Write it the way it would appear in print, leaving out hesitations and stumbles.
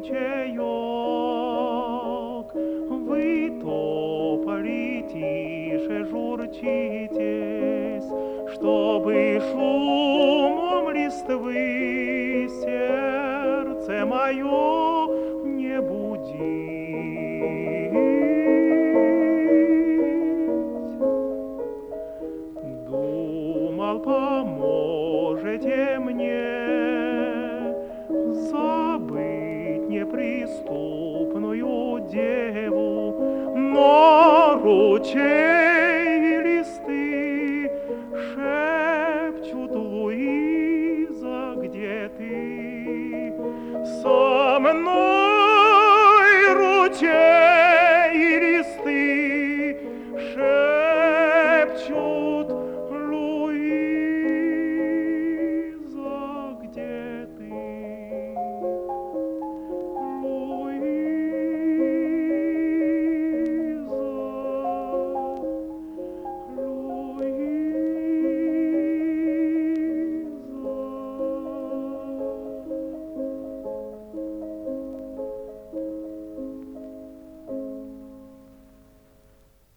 ручеек. Вы тополи тише журчитесь, чтобы шумом листвы сердце мое не будить. Думал, поможете мне забыть неприступную деву, но ручей листы шепчут: Луиза, где ты? Со мной